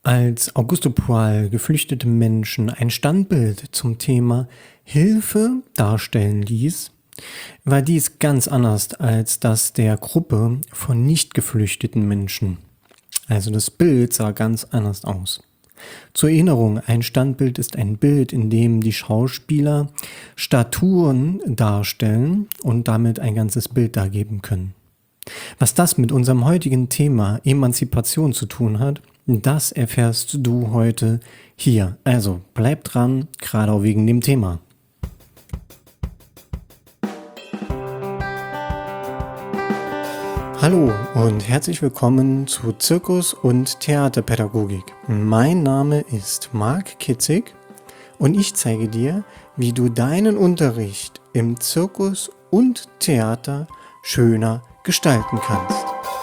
Als Augusto Boal geflüchtete Menschen ein Standbild zum Thema Hilfe darstellen ließ, war dies ganz anders als das der Gruppe von nicht geflüchteten Menschen. Also das Bild sah ganz anders aus. Zur Erinnerung, ein Standbild ist ein Bild, in dem die Schauspieler Statuen darstellen und damit ein ganzes Bild dargeben können. Was das mit unserem heutigen Thema Emanzipation zu tun hat, das erfährst du heute hier. Also bleib dran, gerade auch wegen dem Thema. Hallo und herzlich willkommen zu Zirkus- und Theaterpädagogik. Mein Name ist Marc Kitzig und ich zeige dir, wie du deinen Unterricht im Zirkus und Theater schöner gestalten kannst.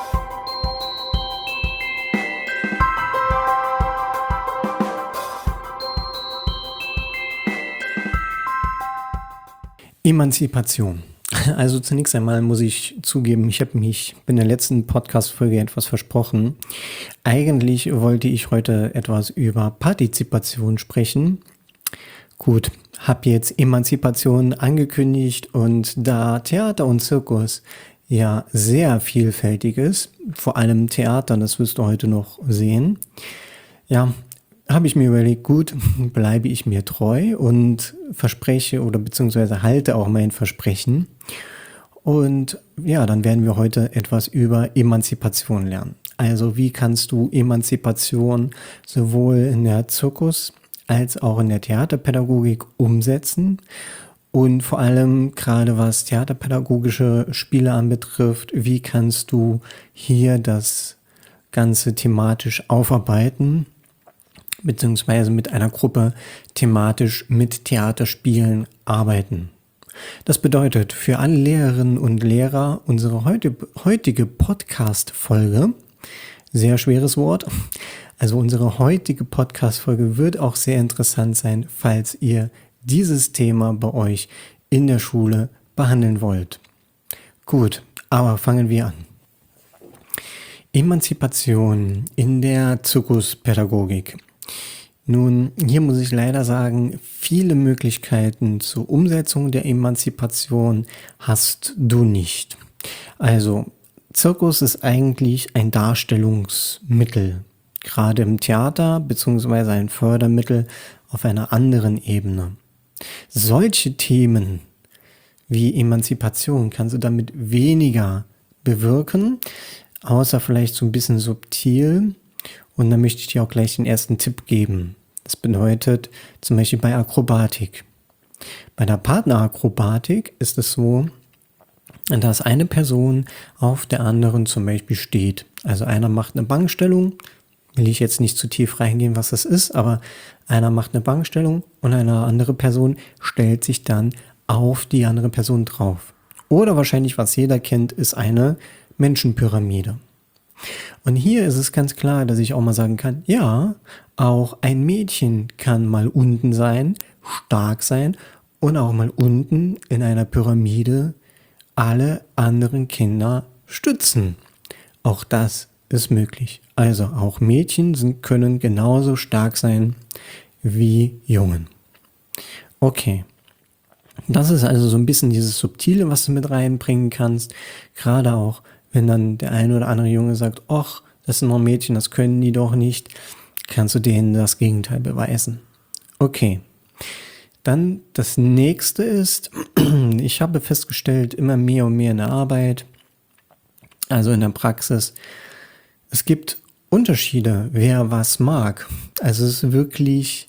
Emanzipation. Also zunächst einmal muss ich zugeben, ich habe mich in der letzten Podcast-Folge etwas versprochen. Eigentlich wollte ich heute etwas über Partizipation sprechen. Gut, habe jetzt Emanzipation angekündigt und da Theater und Zirkus ja sehr vielfältig ist, vor allem Theater, das wirst du heute noch sehen, ja, habe ich mir überlegt, gut, bleibe ich mir treu und verspreche oder beziehungsweise halte auch mein Versprechen. Und ja, dann werden wir heute etwas über Emanzipation lernen. Also wie kannst du Emanzipation sowohl in der Zirkus- als auch in der Theaterpädagogik umsetzen? Und vor allem gerade was theaterpädagogische Spiele anbetrifft, wie kannst du hier das Ganze thematisch aufarbeiten? Beziehungsweise mit einer Gruppe thematisch mit Theaterspielen arbeiten. Das bedeutet für alle Lehrerinnen und Lehrer unsere heutige Podcast-Folge, sehr schweres Wort, also unsere heutige Podcast-Folge wird auch sehr interessant sein, falls ihr dieses Thema bei euch in der Schule behandeln wollt. Gut, aber fangen wir an. Emanzipation in der Zirkuspädagogik. Nun, hier muss ich leider sagen, viele Möglichkeiten zur Umsetzung der Emanzipation hast du nicht. Also, Zirkus ist eigentlich ein Darstellungsmittel, gerade im Theater, beziehungsweise ein Fördermittel auf einer anderen Ebene. Solche Themen wie Emanzipation kannst du damit weniger bewirken, außer vielleicht so ein bisschen subtil. Und dann möchte ich dir auch gleich den ersten Tipp geben. Das bedeutet zum Beispiel bei Akrobatik. Bei der Partnerakrobatik ist es so, dass eine Person auf der anderen zum Beispiel steht. Also einer macht eine Bankstellung, will ich jetzt nicht zu tief reingehen, was das ist, aber einer macht eine Bankstellung und eine andere Person stellt sich dann auf die andere Person drauf. Oder wahrscheinlich, was jeder kennt, ist eine Menschenpyramide. Und hier ist es ganz klar, dass ich auch mal sagen kann, ja, auch ein Mädchen kann mal unten sein, stark sein und auch mal unten in einer Pyramide alle anderen Kinder stützen. Auch das ist möglich. Also auch Mädchen können genauso stark sein wie Jungen. Okay. Das ist also so ein bisschen dieses Subtile, was du mit reinbringen kannst, gerade auch wenn dann der eine oder andere Junge sagt, ach, das sind noch Mädchen, das können die doch nicht, kannst du denen das Gegenteil beweisen. Okay, dann das nächste ist, ich habe festgestellt, immer mehr und mehr in der Arbeit, also in der Praxis, es gibt Unterschiede, wer was mag. Also es ist wirklich,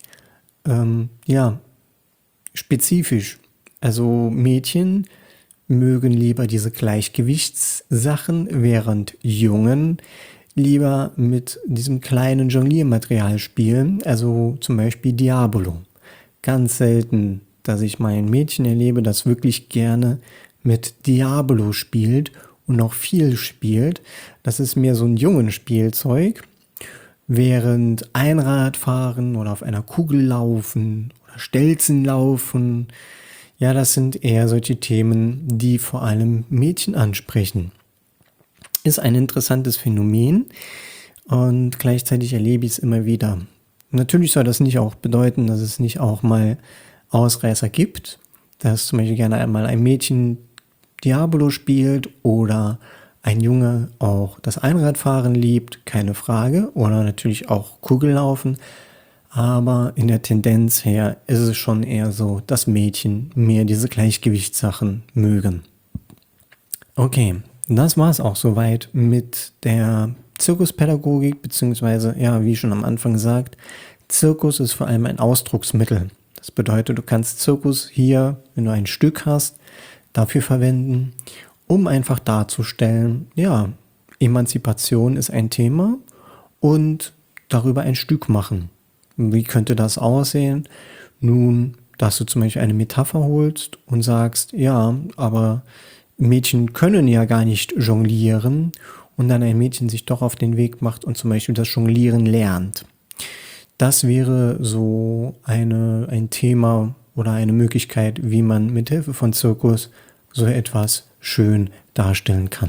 spezifisch. Also Mädchen mögen lieber diese Gleichgewichtssachen, während Jungen lieber mit diesem kleinen Jongliermaterial spielen, also zum Beispiel Diabolo. Ganz selten, dass ich mal ein Mädchen erlebe, das wirklich gerne mit Diabolo spielt und noch viel spielt. Das ist mehr so ein Jungenspielzeug, während Einradfahren oder auf einer Kugel laufen oder Stelzen laufen, ja, das sind eher solche Themen, die vor allem Mädchen ansprechen. Ist ein interessantes Phänomen. und gleichzeitig erlebe ich es immer wieder. Natürlich soll das nicht auch bedeuten, dass es nicht auch mal Ausreißer gibt, dass zum Beispiel gerne einmal ein Mädchen Diabolo spielt oder ein Junge auch das Einradfahren liebt, keine Frage, oder natürlich auch Kugellaufen. Aber in der Tendenz her ist es schon eher so, dass Mädchen mehr diese Gleichgewichtssachen mögen. Okay, das war es auch soweit mit der Zirkuspädagogik, beziehungsweise, ja, wie schon am Anfang gesagt, Zirkus ist vor allem ein Ausdrucksmittel. Das bedeutet, du kannst Zirkus hier, wenn du ein Stück hast, dafür verwenden, um einfach darzustellen, ja, Emanzipation ist ein Thema und darüber ein Stück machen. Wie könnte das aussehen? Nun, dass du zum Beispiel eine Metapher holst und sagst, ja, aber Mädchen können ja gar nicht jonglieren und dann ein Mädchen sich doch auf den Weg macht und zum Beispiel das Jonglieren lernt. Das wäre so ein Thema oder eine Möglichkeit, wie man mit Hilfe von Zirkus so etwas schön darstellen kann.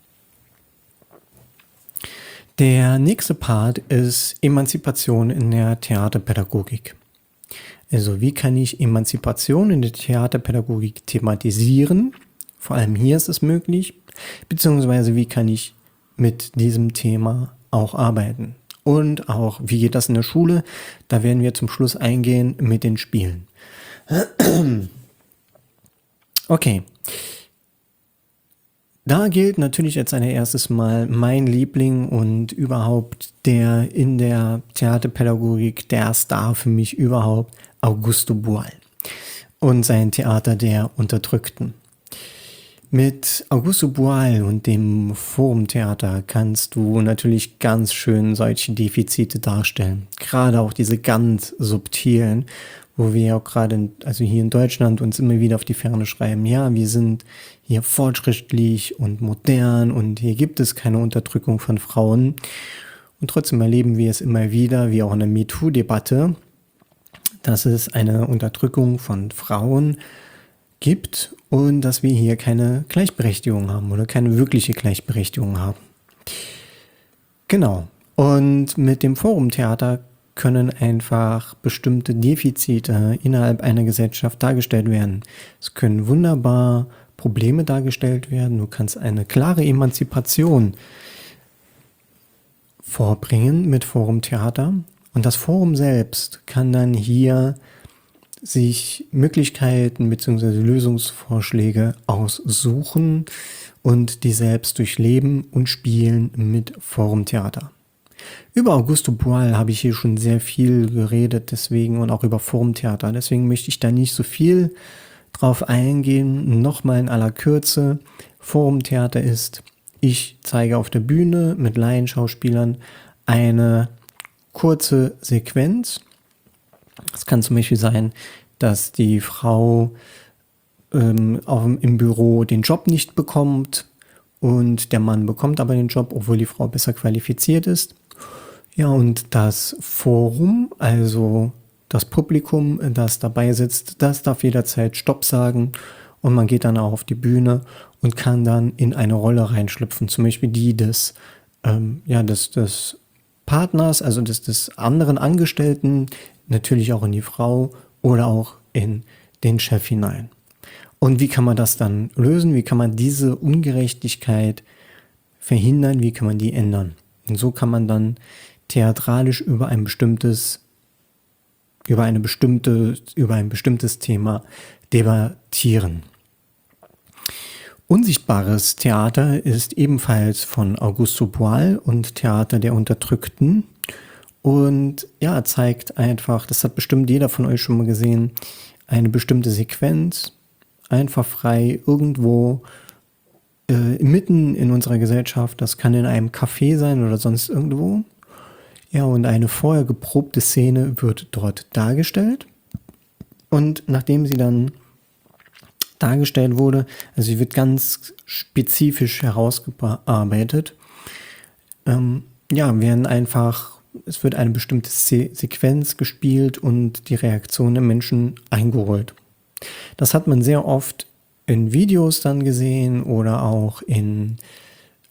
Der nächste Part ist Emanzipation in der Theaterpädagogik. Also wie kann ich Emanzipation in der Theaterpädagogik thematisieren? Vor allem hier ist es möglich. Beziehungsweise wie kann ich mit diesem Thema auch arbeiten? Und auch, wie geht das in der Schule? Da werden wir zum Schluss eingehen mit den Spielen. Okay. Da gilt natürlich als allererstes mal mein Liebling und überhaupt der in der Theaterpädagogik der Star für mich überhaupt, Augusto Boal und sein Theater der Unterdrückten. Mit Augusto Boal und dem Forumtheater kannst du natürlich ganz schön solche Defizite darstellen. Gerade auch diese ganz subtilen, wo wir auch gerade, also hier in Deutschland, uns immer wieder auf die Ferne schreiben, ja, wir sind hier fortschrittlich und modern und hier gibt es keine Unterdrückung von Frauen. Und trotzdem erleben wir es immer wieder, wie auch in der MeToo-Debatte, dass es eine Unterdrückung von Frauen gibt und dass wir hier keine Gleichberechtigung haben oder keine wirkliche Gleichberechtigung haben. Genau. Und mit dem Forumtheater können einfach bestimmte Defizite innerhalb einer Gesellschaft dargestellt werden. Es können wunderbar Probleme dargestellt werden. Du kannst eine klare Emanzipation vorbringen mit Forumtheater. Und das Forum selbst kann dann hier sich Möglichkeiten bzw. Lösungsvorschläge aussuchen und die selbst durchleben und spielen mit Forumtheater. Über Augusto Boal habe ich hier schon sehr viel geredet, deswegen und auch über Forumtheater. Deswegen möchte ich da nicht so viel drauf eingehen. Nochmal in aller Kürze. Forumtheater ist, ich zeige auf der Bühne mit Laienschauspielern eine kurze Sequenz. Es kann zum Beispiel sein, dass die Frau im Büro den Job nicht bekommt und der Mann bekommt aber den Job, obwohl die Frau besser qualifiziert ist. Ja, und das Forum, also das Publikum, das dabei sitzt, das darf jederzeit Stopp sagen und man geht dann auch auf die Bühne und kann dann in eine Rolle reinschlüpfen, zum Beispiel die des Partners, also des anderen Angestellten, natürlich auch in die Frau oder auch in den Chef hinein. Und wie kann man das dann lösen? Wie kann man diese Ungerechtigkeit verhindern? Wie kann man die ändern? Und so kann man dann theatralisch über ein bestimmtes Thema debattieren. Unsichtbares Theater ist ebenfalls von Augusto Boal und Theater der Unterdrückten und ja, zeigt einfach, das hat bestimmt jeder von euch schon mal gesehen, eine bestimmte Sequenz, einfach frei irgendwo mitten in unserer Gesellschaft, das kann in einem Café sein oder sonst irgendwo. Ja, und eine vorher geprobte Szene wird dort dargestellt und nachdem sie dann dargestellt wurde, also sie wird ganz spezifisch herausgearbeitet, es wird eine bestimmte Sequenz gespielt und die Reaktion der Menschen eingeholt. Das hat man sehr oft in Videos dann gesehen oder auch in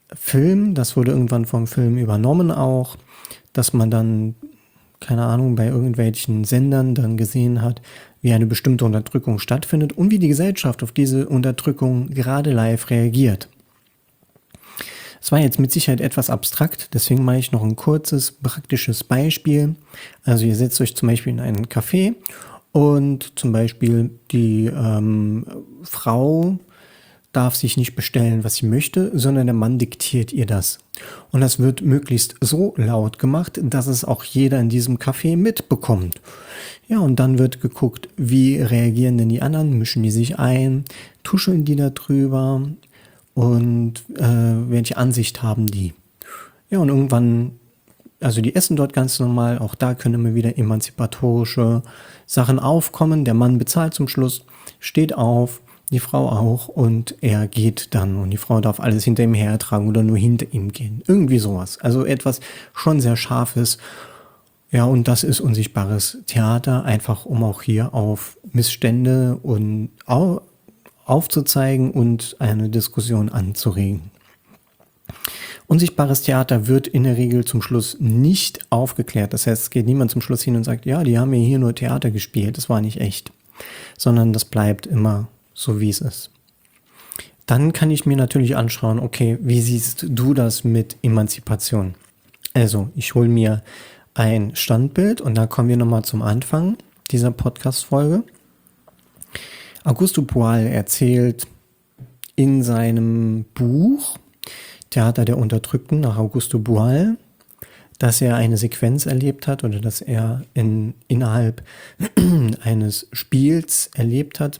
Film, das wurde irgendwann vom Film übernommen auch, dass man dann, keine Ahnung, bei irgendwelchen Sendern dann gesehen hat, wie eine bestimmte Unterdrückung stattfindet und wie die Gesellschaft auf diese Unterdrückung gerade live reagiert. Es war jetzt mit Sicherheit etwas abstrakt, deswegen mache ich noch ein kurzes, praktisches Beispiel. Also ihr setzt euch zum Beispiel in einen Café und zum Beispiel die Frau darf sich nicht bestellen, was sie möchte, sondern der Mann diktiert ihr das. Und das wird möglichst so laut gemacht, dass es auch jeder in diesem Café mitbekommt. Ja, und dann wird geguckt, wie reagieren denn die anderen, mischen die sich ein, tuscheln die da drüber und welche Ansicht haben die. Ja, und irgendwann, also die essen dort ganz normal, auch da können immer wieder emanzipatorische Sachen aufkommen. Der Mann bezahlt zum Schluss, steht auf, die Frau auch und er geht dann und die Frau darf alles hinter ihm hertragen oder nur hinter ihm gehen. Irgendwie sowas. Also etwas schon sehr Scharfes. Ja, und das ist unsichtbares Theater, einfach um auch hier auf Missstände und aufzuzeigen und eine Diskussion anzuregen. Unsichtbares Theater wird in der Regel zum Schluss nicht aufgeklärt. Das heißt, es geht niemand zum Schluss hin und sagt, ja, die haben mir hier nur Theater gespielt, das war nicht echt. Sondern das bleibt immer so, wie es ist. Dann kann ich mir natürlich anschauen, okay, wie siehst du das mit Emanzipation? Also, ich hole mir ein Standbild und da kommen wir nochmal zum Anfang dieser Podcast-Folge. Augusto Boal erzählt in seinem Buch Theater der Unterdrückten nach Augusto Boal, dass er eine Sequenz erlebt hat oder dass er innerhalb eines Spiels erlebt hat,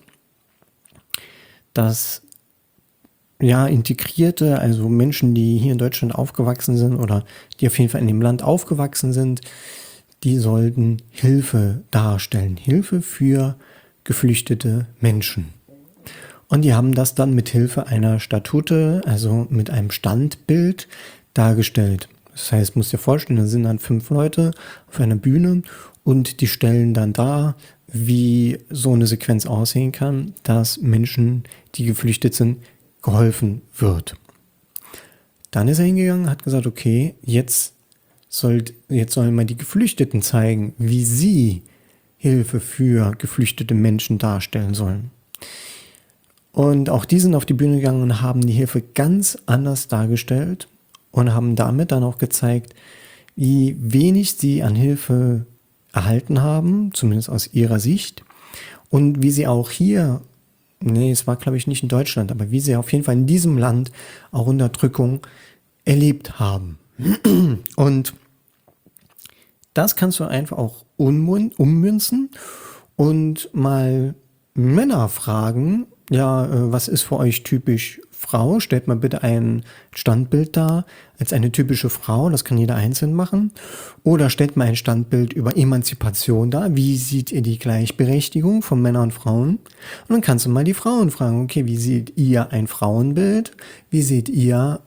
dass ja Integrierte, also Menschen, die hier in Deutschland aufgewachsen sind oder die auf jeden Fall in dem Land aufgewachsen sind, die sollten Hilfe darstellen, Hilfe für geflüchtete Menschen. Und die haben das dann mit Hilfe einer Statue, also mit einem Standbild dargestellt. Das heißt, musst dir vorstellen, da sind dann 5 Leute auf einer Bühne und die stellen dann dar, wie so eine Sequenz aussehen kann, dass Menschen, die geflüchtet sind, geholfen wird. Dann ist er hingegangen, hat gesagt, okay, jetzt sollen mal die Geflüchteten zeigen, wie sie Hilfe für geflüchtete Menschen darstellen sollen. Und auch die sind auf die Bühne gegangen und haben die Hilfe ganz anders dargestellt und haben damit dann auch gezeigt, wie wenig sie an Hilfe erhalten haben, zumindest aus ihrer Sicht, und wie sie auch hier, es war glaube ich nicht in Deutschland, aber wie sie auf jeden Fall in diesem Land auch Unterdrückung erlebt haben. Und das kannst du einfach auch ummünzen und mal Männer fragen, ja, was ist für euch typisch Frau? Stellt mal bitte ein Standbild dar als eine typische Frau, das kann jeder einzeln machen. Oder stellt mal ein Standbild über Emanzipation dar. Wie seht ihr die Gleichberechtigung von Männern und Frauen? Und dann kannst du mal die Frauen fragen, okay, wie seht ihr ein Frauenbild? Wie seht ihr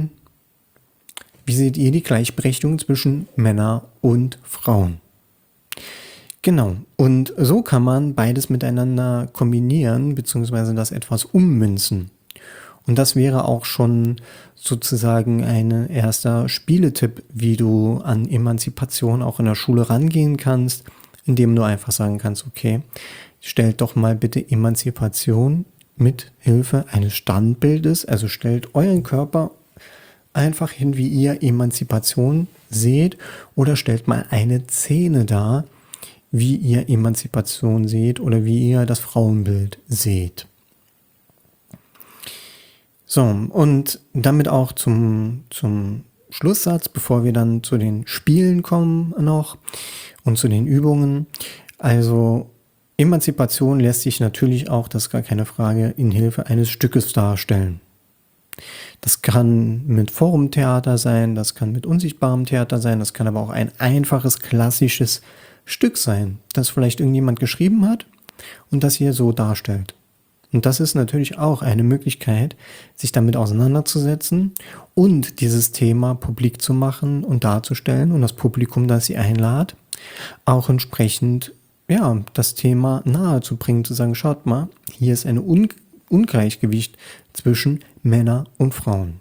die Gleichberechtigung zwischen Männern und Frauen? Genau, und so kann man beides miteinander kombinieren, beziehungsweise das etwas ummünzen. Und das wäre auch schon sozusagen ein erster Spieletipp, wie du an Emanzipation auch in der Schule rangehen kannst, indem du einfach sagen kannst, okay, stellt doch mal bitte Emanzipation mit Hilfe eines Standbildes, also stellt euren Körper einfach hin, wie ihr Emanzipation seht, oder stellt mal eine Szene dar, wie ihr Emanzipation seht oder wie ihr das Frauenbild seht. So, und damit auch zum Schlusssatz, bevor wir dann zu den Spielen kommen noch und zu den Übungen. Also Emanzipation lässt sich natürlich auch, das ist gar keine Frage, in Hilfe eines Stückes darstellen. Das kann mit Forumtheater sein, das kann mit unsichtbarem Theater sein, das kann aber auch ein einfaches, klassisches Stück sein, das vielleicht irgendjemand geschrieben hat und das hier so darstellt. Und das ist natürlich auch eine Möglichkeit, sich damit auseinanderzusetzen und dieses Thema publik zu machen und darzustellen und das Publikum, das sie einladet, auch entsprechend das Thema nahe zu bringen, zu sagen, schaut mal, hier ist ein Ungleichgewicht zwischen Männern und Frauen.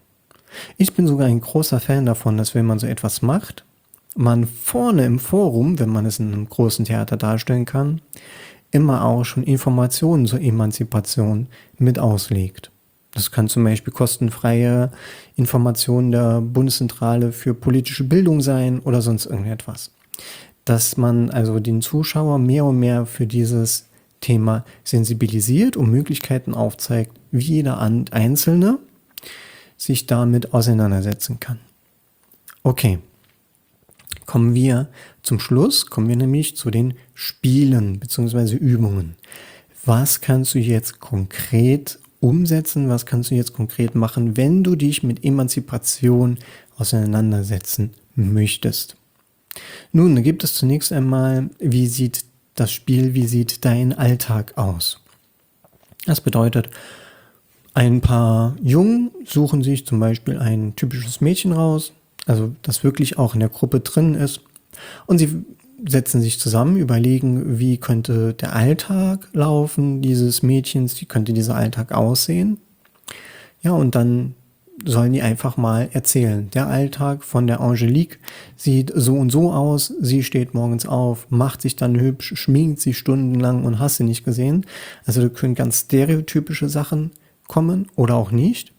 Ich bin sogar ein großer Fan davon, dass wenn man so etwas macht, man vorne im Forum, wenn man es in einem großen Theater darstellen kann, immer auch schon Informationen zur Emanzipation mit auslegt. Das kann zum Beispiel kostenfreie Informationen der Bundeszentrale für politische Bildung sein oder sonst irgendetwas. Dass man also den Zuschauer mehr und mehr für dieses Thema sensibilisiert und Möglichkeiten aufzeigt, wie jeder Einzelne sich damit auseinandersetzen kann. Okay, kommen wir zum Schluss, kommen wir nämlich zu den Spielen bzw. Übungen. Was kannst du jetzt konkret umsetzen, was kannst du jetzt konkret machen, wenn du dich mit Emanzipation auseinandersetzen möchtest? Nun, da gibt es zunächst einmal, wie sieht das Spiel, wie sieht dein Alltag aus? Das bedeutet, ein paar Jungen suchen sich zum Beispiel ein typisches Mädchen raus, also das wirklich auch in der Gruppe drin ist, und sie setzen sich zusammen, überlegen, wie könnte der Alltag laufen dieses Mädchens, wie könnte dieser Alltag aussehen. Ja, und dann sollen die einfach mal erzählen. Der Alltag von der Angelique sieht so und so aus, sie steht morgens auf, macht sich dann hübsch, schminkt sich stundenlang und hast sie nicht gesehen. Also da können ganz stereotypische Sachen kommen oder auch nicht.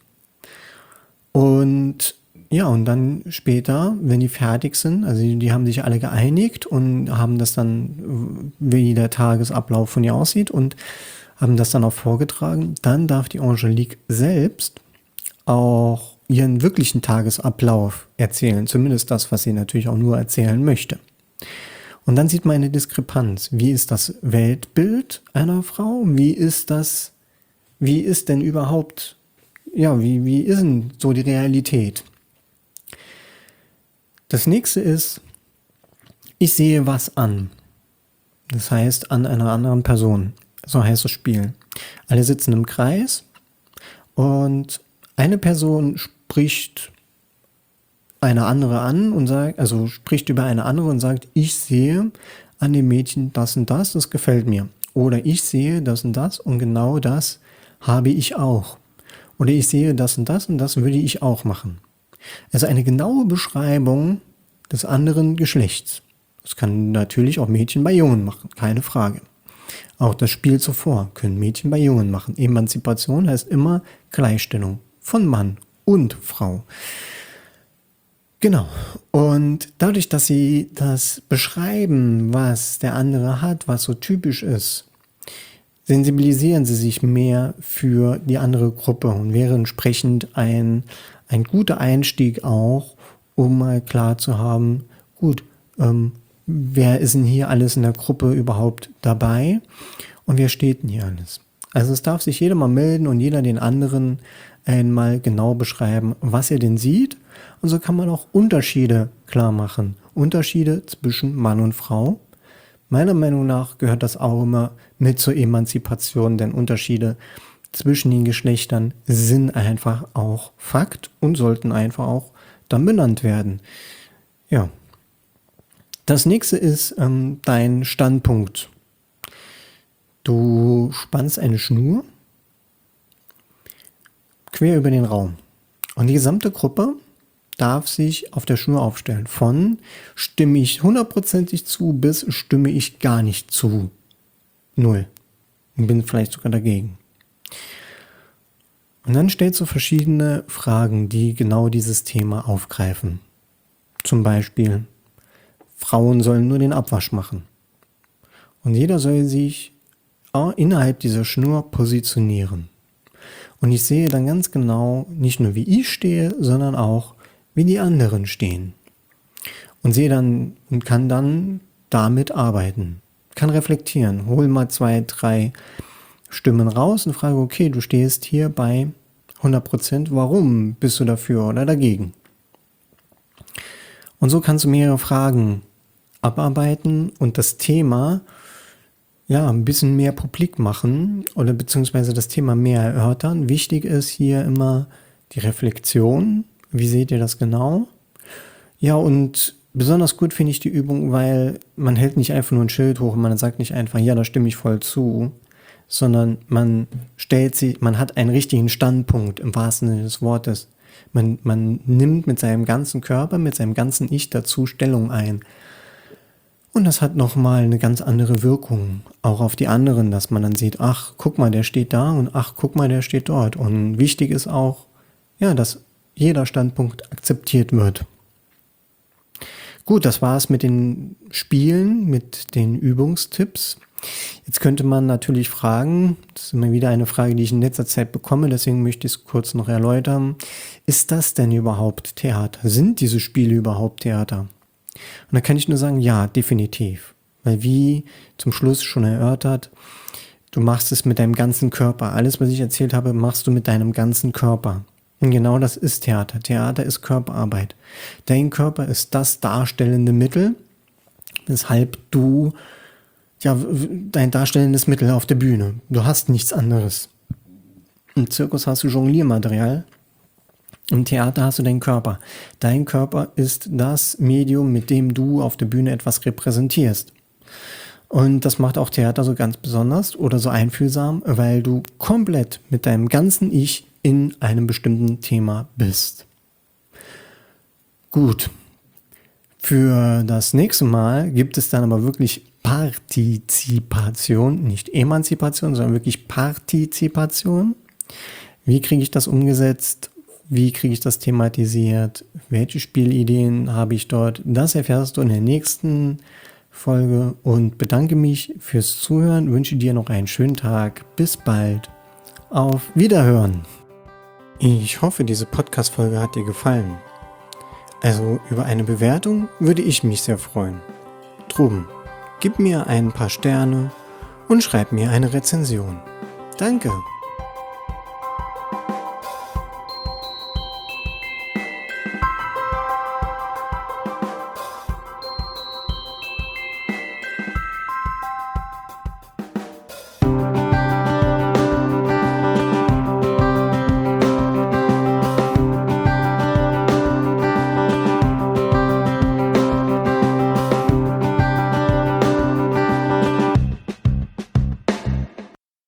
Und ja, und dann später, wenn die fertig sind, also die haben sich alle geeinigt und haben das dann, wie der Tagesablauf von ihr aussieht, und haben das dann auch vorgetragen, dann darf die Angelique selbst auch ihren wirklichen Tagesablauf erzählen, zumindest das, was sie natürlich auch nur erzählen möchte. Und dann sieht man eine Diskrepanz. Wie ist das Weltbild einer Frau? Wie ist denn überhaupt, ja, wie ist denn so die Realität? Das nächste ist, ich sehe was an. Das heißt, an einer anderen Person. So heißt das Spiel. Alle sitzen im Kreis und eine Person spricht eine andere an und sagt, also spricht über eine andere und sagt, ich sehe an dem Mädchen das und das gefällt mir. Oder ich sehe das und genau das habe ich auch. Oder ich sehe das und das würde ich auch machen. Also eine genaue Beschreibung des anderen Geschlechts. Das kann natürlich auch Mädchen bei Jungen machen, keine Frage. Auch das Spiel zuvor können Mädchen bei Jungen machen. Emanzipation heißt immer Gleichstellung von Mann und Frau. Genau. Und dadurch, dass sie das beschreiben, was der andere hat, was so typisch ist, sensibilisieren sie sich mehr für die andere Gruppe und wäre entsprechend ein guter Einstieg auch, um mal klar zu haben, gut, wer ist denn hier alles in der Gruppe überhaupt dabei und wer steht denn hier alles? Also es darf sich jeder mal melden und jeder den anderen einmal genau beschreiben, was er denn sieht, und so kann man auch Unterschiede klar machen. Unterschiede zwischen Mann und Frau. Meiner Meinung nach gehört das auch immer mit zur Emanzipation, denn Unterschiede zwischen den Geschlechtern sind einfach auch Fakt und sollten einfach auch dann benannt werden. Ja. Das nächste ist dein Standpunkt. Du spannst eine Schnur quer über den Raum und die gesamte Gruppe darf sich auf der Schnur aufstellen. Von stimme ich 100%ig zu bis stimme ich gar nicht zu. 0. Und bin vielleicht sogar dagegen. Und dann stellst du verschiedene Fragen, die genau dieses Thema aufgreifen. Zum Beispiel, Frauen sollen nur den Abwasch machen. Und jeder soll sich innerhalb dieser Schnur positionieren. Und ich sehe dann ganz genau, nicht nur wie ich stehe, sondern auch, wie die anderen stehen. Und sehe dann und kann dann damit arbeiten. Kann reflektieren. Hol mal 2, 3 Stimmen raus und frage, okay, du stehst hier bei 100%, warum bist du dafür oder dagegen? Und so kannst du mehrere Fragen abarbeiten und das Thema ein bisschen mehr publik machen oder beziehungsweise das Thema mehr erörtern. Wichtig ist hier immer die Reflexion. Wie seht ihr das genau? Ja, und besonders gut finde ich die Übung, weil man hält nicht einfach nur ein Schild hoch und man sagt nicht einfach, ja, da stimme ich voll zu, sondern man hat einen richtigen Standpunkt im wahrsten Sinne des Wortes. Man nimmt mit seinem ganzen Körper, mit seinem ganzen Ich dazu Stellung ein. Und das hat nochmal eine ganz andere Wirkung, auch auf die anderen, dass man dann sieht, ach, guck mal, der steht da und ach, guck mal, der steht dort. Und wichtig ist auch, ja, dass jeder Standpunkt akzeptiert wird. Gut, das war es mit den Spielen, mit den Übungstipps. Jetzt könnte man natürlich fragen, das ist immer wieder eine Frage, die ich in letzter Zeit bekomme, deswegen möchte ich es kurz noch erläutern. Ist das denn überhaupt Theater? Sind diese Spiele überhaupt Theater? Und da kann ich nur sagen, ja, definitiv. Weil wie zum Schluss schon erörtert, du machst es mit deinem ganzen Körper. Alles, was ich erzählt habe, machst du mit deinem ganzen Körper. Und genau das ist Theater. Theater ist Körperarbeit. Dein Körper ist das darstellende Mittel, weshalb du, ja, dein darstellendes Mittel auf der Bühne. Du hast nichts anderes. Im Zirkus hast du Jongliermaterial. Im Theater hast du deinen Körper. Dein Körper ist das Medium, mit dem du auf der Bühne etwas repräsentierst. Und das macht auch Theater so ganz besonders oder so einfühlsam, weil du komplett mit deinem ganzen Ich in einem bestimmten Thema bist. Gut. Für das nächste Mal gibt es dann aber wirklich Partizipation, nicht Emanzipation, sondern wirklich Partizipation. Wie kriege ich das umgesetzt? Wie kriege ich das thematisiert? Welche Spielideen habe ich dort? Das erfährst du in der nächsten Folge und bedanke mich fürs Zuhören, wünsche dir noch einen schönen Tag. Bis bald. Auf Wiederhören. Ich hoffe, diese Podcast-Folge hat dir gefallen. Also über eine Bewertung würde ich mich sehr freuen. Drum, gib mir ein paar Sterne und schreib mir eine Rezension. Danke.